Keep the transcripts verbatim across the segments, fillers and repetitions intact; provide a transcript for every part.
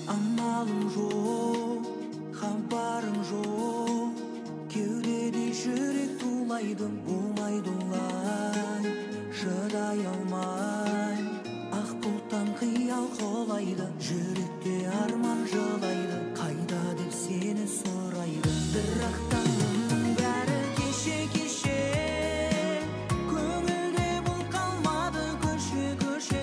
амалым жоқ, хабарың жоқ, кеудеде жүрек тулайды, болмайды олай, шыдай алмай. Ақ бұлттан қиял қолайды, жүректе арман жылайды, қайда деп сені сұрайды. Бірақ та мұның бәрі кеше кеше, көңілде бұл қалмады көше көше.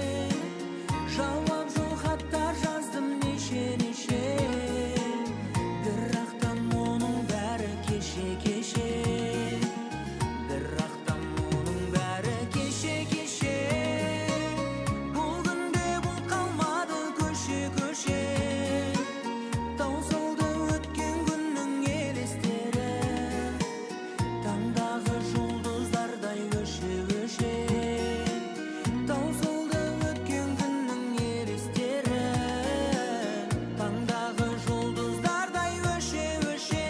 Жауап жоқ хаттар жаздым неше неше, бірақ та мұның бәрі кеше кеше. Бірақ та мұның бәрі кеше кеше, бұл күнде бұл қалмады көше көше. Таусылды өткен күннің елестері, таңдағы жұлдыздардай өше өше. Таусылды өткен күннің елестері, таңдағы жұлдыздардай өше өше.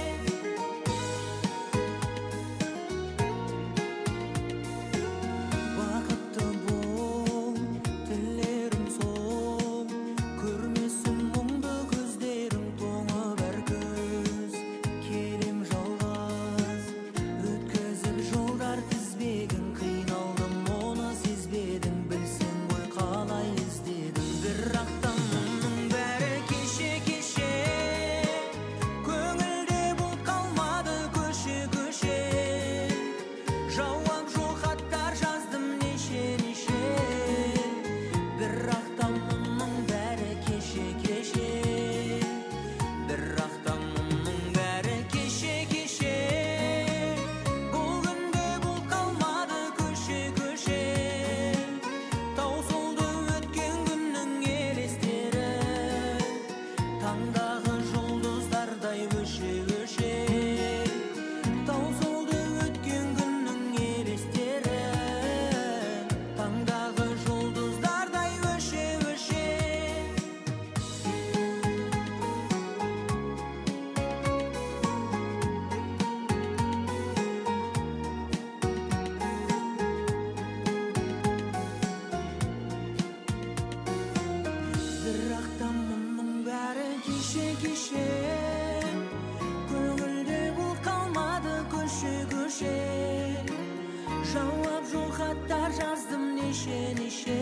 Бақытты бол, тілерім сол, көрмесін мұңды көздерің тоңып әр күз. Келем жалғыз, өткізіп жолдар тізбегін, қиналдым оны сезбедің, білсең ғой қалай іздедің. Бірақ та мұның бәрі кеше кеше, көңілде бұл қалмады көше көше. Жауап жоқ хаттар жаздым неше неше, бірақ та мұның бәрі кеше кеше. Бірақ та мұның бәрі кеше кеше, бұл күнде бұл қалмады көше көше. Таусылды өткен күннің елестері, таңдағы жұлдыздардай өше өше. Таусылды өткен күннің елестері, таңдағы жұлдыздардай өше өше. Бірақ та мұның бәрі кеше кеше, көңілде бұл қалмады көше көше. Жауап жоқ хаттар жаздым неше неше,